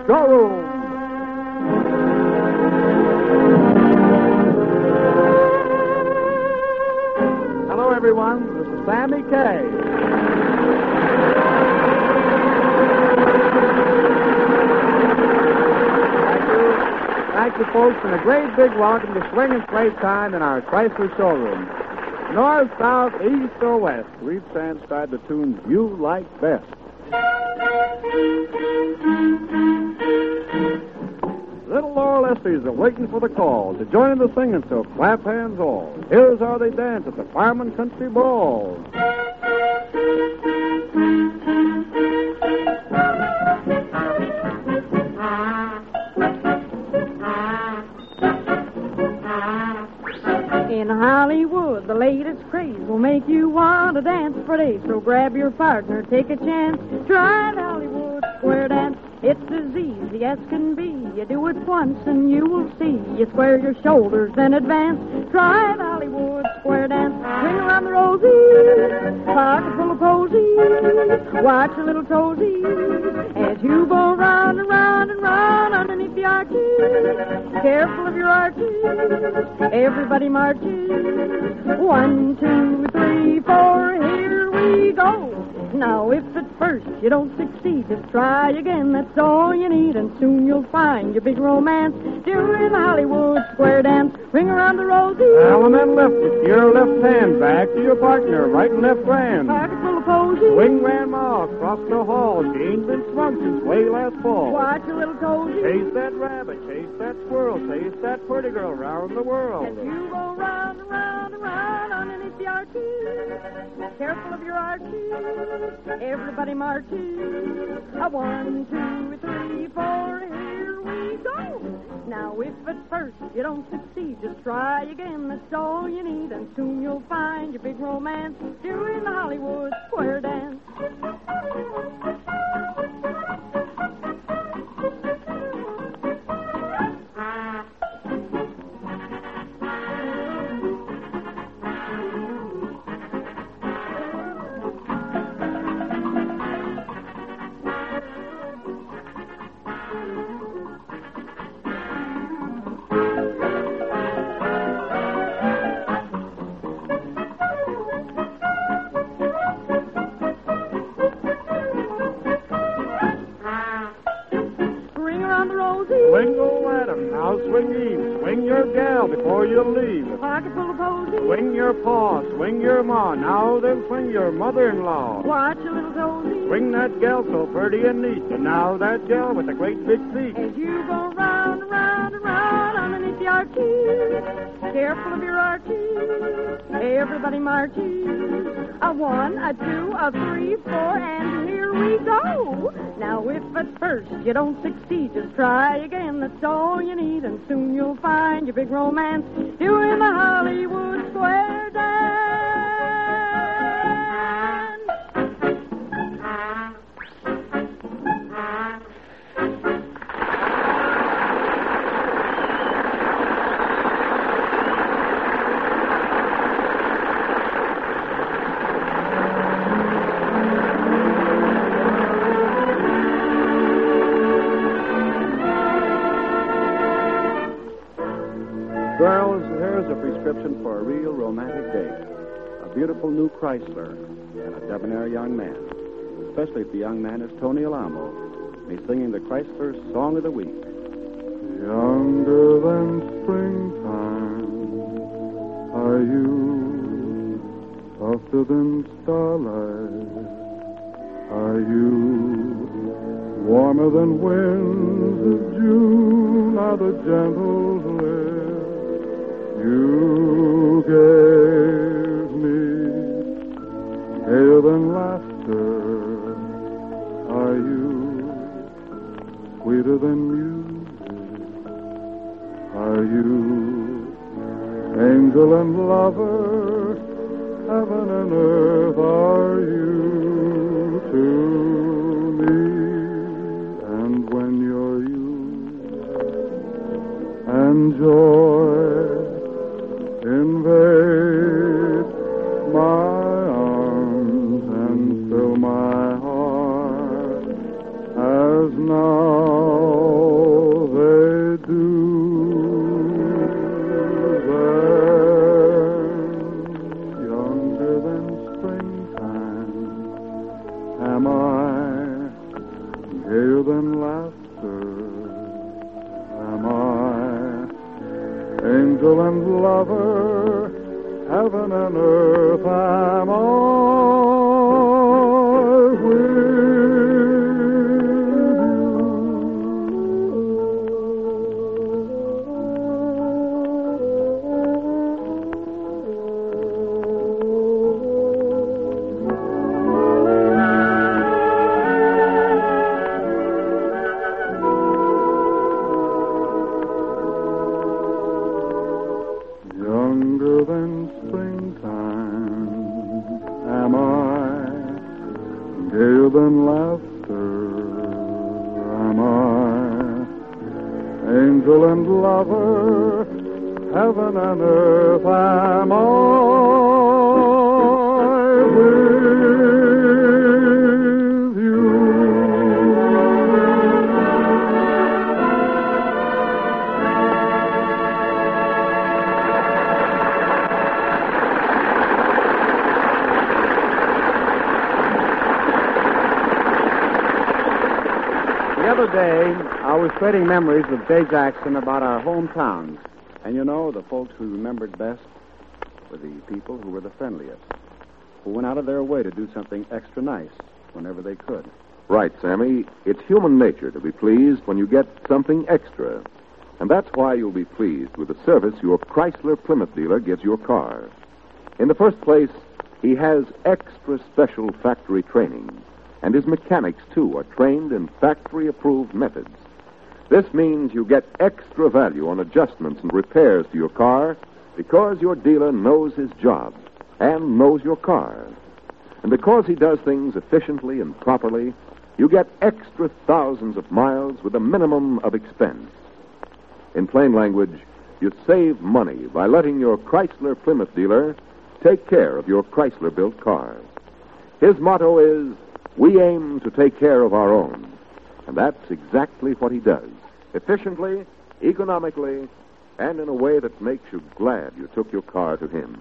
Showroom. Hello, everyone. This is Sammy Kaye. Thank you, folks, and a great big welcome to Swing and Playtime in our Chrysler showroom. North, south, east, or west, we've transcribed the tunes you like best. Little Laurel Estes are waiting for the call to join in the singing, so clap hands all. Here's how they dance at the Fireman Country Ball. In Hollywood, the latest craze will make you want to dance for days. So grab your partner, take a chance, try the Hollywood square dance. It's as easy as can be. You do it once and you will see. You square your shoulders, then advance. Try the Hollywood square dance. Swing around the rosy, pocket full of posies. Watch your little toesies as you go round and round and round underneath the arches. Careful of your arches. Everybody marches. 1, 2, 3, 4. Here we go. Now, if at first you don't succeed, just try again. That's all you need, and soon you'll find your big romance doing the Hollywood square dance. Ring around the rosy. Well, and then lift it. Your left hand back to your partner, right and left grand. Pocket full of posies. Swing grandma across the hall. She ain't been swung since way last fall. Watch your little toesies. Chase that rabbit, chase that squirrel, chase that pretty girl round the world. As you go round and round and round underneath the arches. Careful of your arches. Everybody marches. 1, 2, 3, 4. Here we go. Now, if at first you don't succeed, just try again. That's all you need, and soon you'll find your big romance doing the Hollywood square dance. Swing old Adam, now swing Eve. Swing your gal before you leave. Pocket full of posies. Swing your paw, swing your ma. Now then swing your mother-in-law. Watch your little toesies. Swing that gal so pretty and neat. And now that gal with the great big feet. As you go round and round and round underneath the arches. Careful of your arches. Everybody marches. 1, 2, 3, 4, and here we go. Now, if at first you don't succeed, just try again. That's all you need, and soon you'll find your big romance doing the Hollywood square dance. Girls, here's a prescription for a real romantic date. A beautiful new Chrysler and a debonair young man. Especially if the young man is Tony Alamo. He's singing the Chrysler Song of the Week. Younger than springtime are you, softer than starlight are you, warmer than winds of June are the gentle bliss you gave me. Gayer than laughter are you, sweeter than music are you, angel and lover, heaven and earth are you to me. And when you're you and joy invade my arms and fill my heart as now angel and lover, heaven and earth am I Younger than springtime am I, gayer than laughter am I, angel and lover, heaven and earth am I with you. The other day, I was trading memories with Jay Jackson about our hometowns. And you know, the folks we remembered best were the people who were the friendliest, who went out of their way to do something extra nice whenever they could. Right, Sammy. It's human nature to be pleased when you get something extra. And that's why you'll be pleased with the service your Chrysler Plymouth dealer gives your car. In the first place, he has extra special factory training. And his mechanics, too, are trained in factory-approved methods. This means you get extra value on adjustments and repairs to your car because your dealer knows his job and knows your car. And because he does things efficiently and properly, you get extra thousands of miles with a minimum of expense. In plain language, you save money by letting your Chrysler Plymouth dealer take care of your Chrysler-built car. His motto is, "We aim to take care of our own." And that's exactly what he does. Efficiently, economically, and in a way that makes you glad you took your car to him.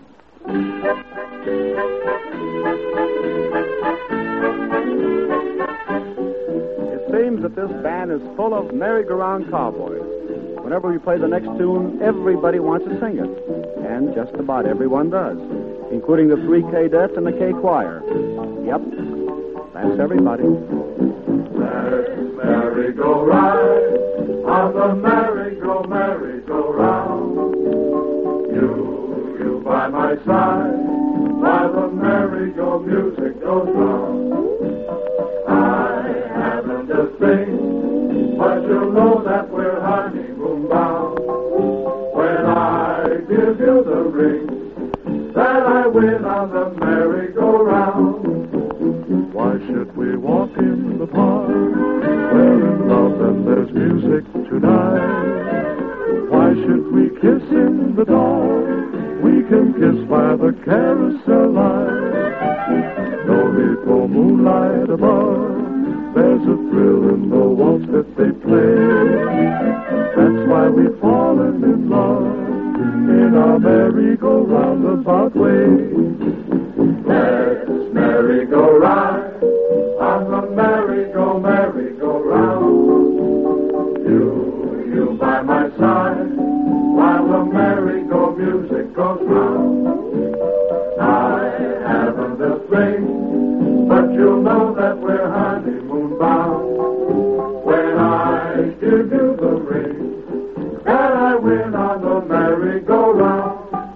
It seems that this band is full of merry-go-round cowboys. Whenever we play the next tune, everybody wants to sing it. And just about everyone does, including the 3 cadets and the K choir. Yep, that's everybody. Let's merry-go-round, on the merry-go-round. You by my side, while the merry-go music goes round. I haven't a thing, but you'll know that we're honeymoon bound. When I give you the ring, that I win on the merry-go-round. Why should we walk in the park? We're in love and there's music tonight. Why should we kiss in the dark? We can kiss by the carousel light. No need for moonlight above. There's a thrill in the waltz that they play. That's why we've fallen in love in our merry-go-roundabout way. Let's merry-go-round, on the merry-go-round. You by my side, while the merry-go music goes round. I haven't a thing, but you'll know that we're honeymoon bound. When I give you the ring, that I win on the merry-go-round.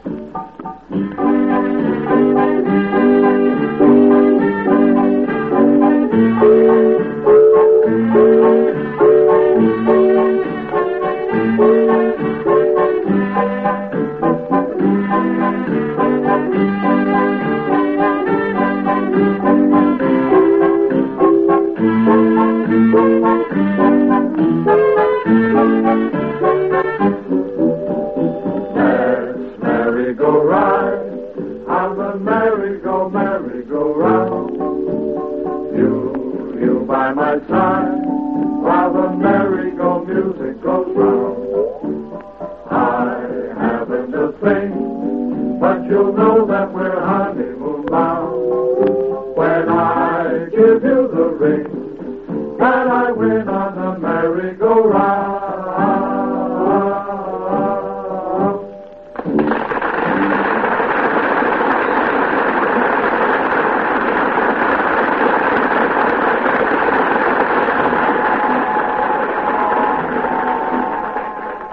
Merry-go-round. You by my side, while the merry-go music goes round. I haven't a thing, but you'll know that we're honeymoon bound. When I give you the ring, that I win on the merry-go-round.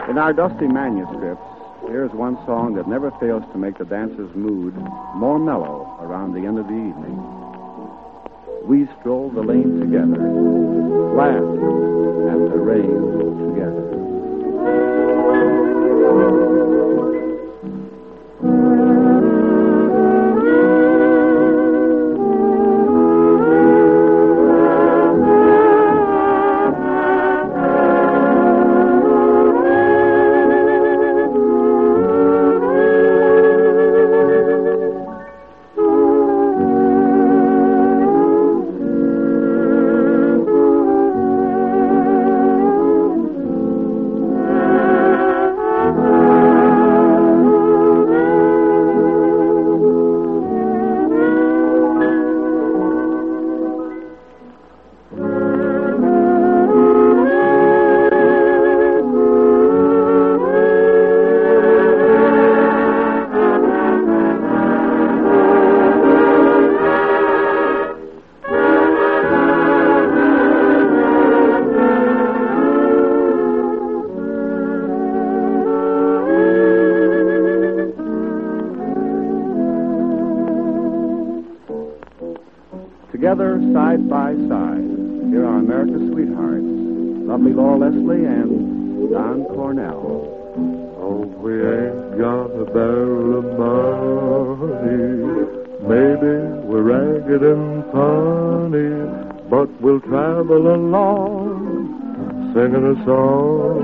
In our dusty manuscripts, here's one song that never fails to make the dancer's mood more mellow around the end of the evening. We strolled the lane together, laughed at the rain together. Together, side by side, here are America's sweethearts, lovely Laura Leslie and Don Cornell. Oh, we ain't got a barrel of money. Maybe we're ragged and funny, but we'll travel along, singing a song,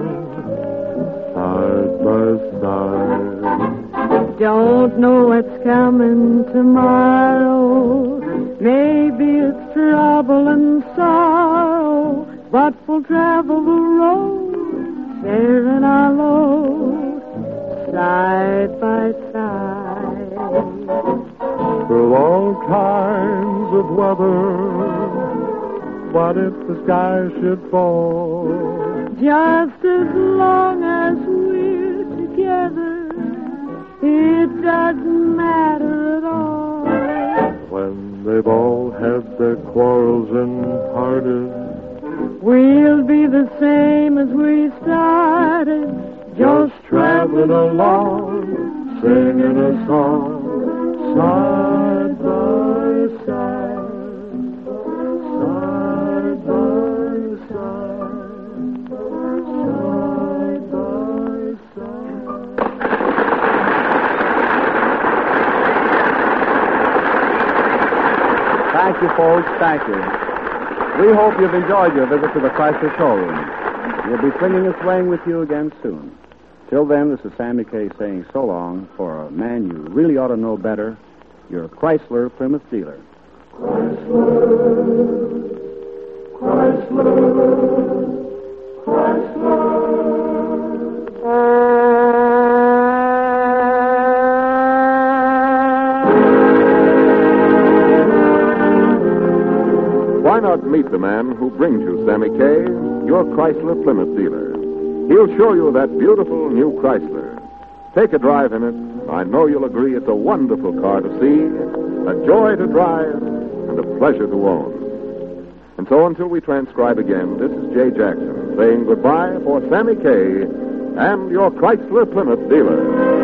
side by side. Don't know what's coming tomorrow. Maybe it's trouble and sorrow, but we'll travel the road, sharing our load, side by side. Through all kinds of weather, what if the sky should fall? Just as long as we're together, it doesn't matter at all. When they've all had their quarrels and parted, we'll be the same as we started, just traveling along, singing a song, side by side, side by side, side by side. Thank you, folks. Thank you. We hope you've enjoyed your visit to the Chrysler showroom. We'll be singing and swaying with you again soon. Till then, this is Sammy Kaye saying so long for a man you really ought to know better, your Chrysler Plymouth dealer. Chrysler, Chrysler, Chrysler. Why not meet the man who brings you Sammy Kaye, your Chrysler Plymouth dealer? He'll show you that beautiful new Chrysler. Take a drive in it. I know you'll agree it's a wonderful car to see, a joy to drive, and a pleasure to own. And so until we transcribe again, this is Jay Jackson saying goodbye for Sammy Kaye and your Chrysler Plymouth dealer.